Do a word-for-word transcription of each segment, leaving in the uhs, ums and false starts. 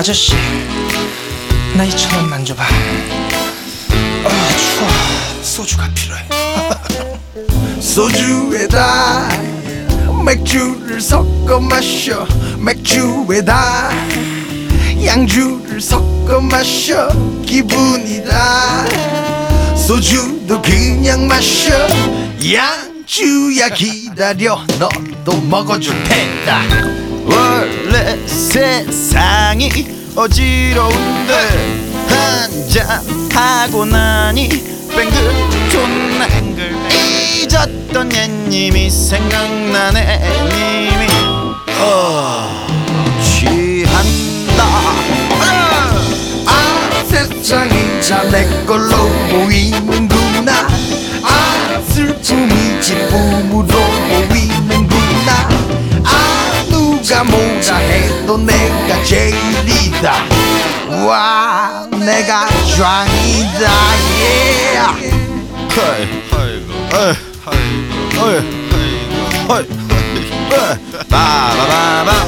아저씨, 나 이천 원 만져봐. 아 추워, 소주가 필요해. 소주에다 맥주를 섞어 마셔. 맥주에다 양주를 섞어 마셔. 기분이다. 소주도 그냥 마셔. 양주야 기다려, 너도 먹어줄 텐다. 원래 세상이 어지러운데 한잔 하고 나니 뱅글 존나 잊었던 옛님이 생각나네. 님이 어 취한다. 아 세상이 다 내 걸로 보이는구나. 아 슬픔이 기쁨으로 보이는구나. 아 누가 뭐라 해도 내가 제일이다. 와 내가 짱이다. yeah. 바바바바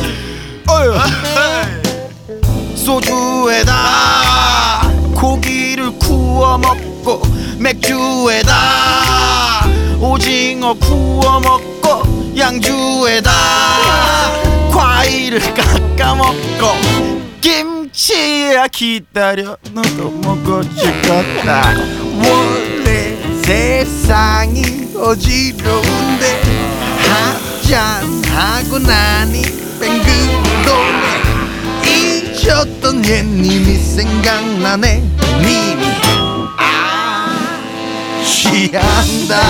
소주에다 고기를 구워 먹고 맥주에다 오징어 구워 먹고 양주에다 과일을 깎아 먹고 김치야 기다려 너도 먹어줄 거다. 원래 세상이 어지러운데 한잔하고 나니 뱅글 도네. 잊었던 옛님이 생각나네. 님이 아 취한다.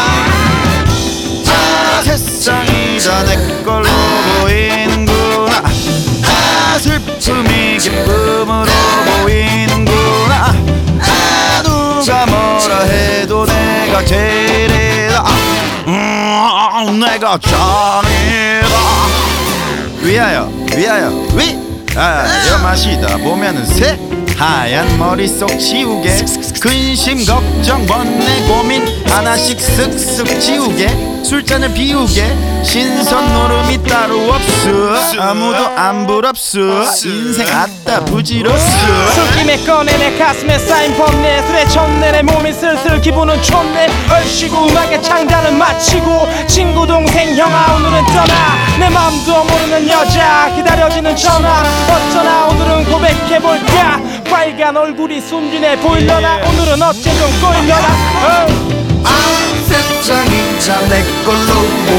아 세상이 다 내 걸로 보이는구나. 아 슬픔이 기쁨으로 보이는구나. 아 누가 뭐라 해도 내가 제일이다. 음, 내가 짱이다. 위하여 위하여 위. 아 이런 맛이다 보면은 새 하얀 머릿속 지우개 근심 걱정 번뇌 고민 하나씩 쓱쓱 지우개 술잔을 비우게 신선 노름이 따로 없어. 아무도 안 부럽소. 인생 아따 부지럽소. 술김에 꺼내 내 가슴에 쌓인 번뇌. 술에 쳤네 내 몸이 슬슬 기분은 좋네. 얼씨구 음악의 창단은 마치고 친구 동생 형아 오늘은 떠나. 내 맘도 모르는 여자 기다려지는 전화. 어쩌나 오늘은 고백해볼까. 빨간 얼굴이 숨기네 보일려나. 오늘은 어째 좀 꼬일려나. 아 세상이 다 내 걸로